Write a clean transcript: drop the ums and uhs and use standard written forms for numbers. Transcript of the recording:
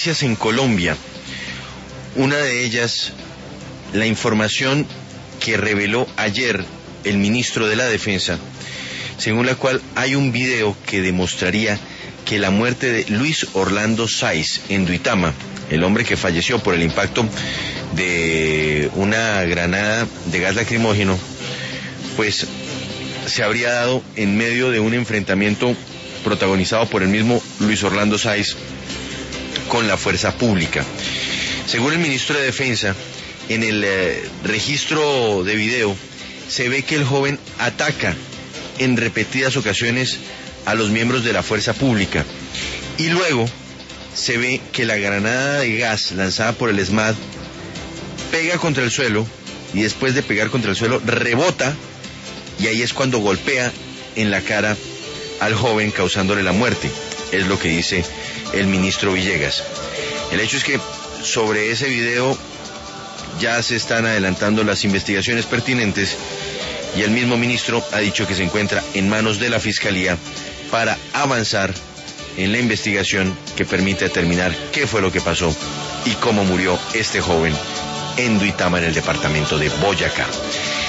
noticias en Colombia. Una de ellas, la información que reveló ayer el ministro de la Defensa, según la cual hay un video que demostraría que la muerte de Luis Orlando Sáiz en Duitama, el hombre que falleció por el impacto de una granada de gas lacrimógeno, pues se habría dado en medio de un enfrentamiento protagonizado por el mismo Luis Orlando Sáiz con la fuerza pública. Según el ministro de Defensa, en el registro de video se ve que el joven ataca en repetidas ocasiones a los miembros de la fuerza pública y luego se ve que la granada de gas lanzada por el ESMAD pega contra el suelo y después de pegar contra el suelo rebota y ahí es cuando golpea en la cara al joven causándole la muerte, es lo que dice el ministro Villegas. El hecho es que sobre ese video ya se están adelantando las investigaciones pertinentes y el mismo ministro ha dicho que se encuentra en manos de la Fiscalía para avanzar en la investigación que permite determinar qué fue lo que pasó y cómo murió este joven en Duitama, en el departamento de Boyacá.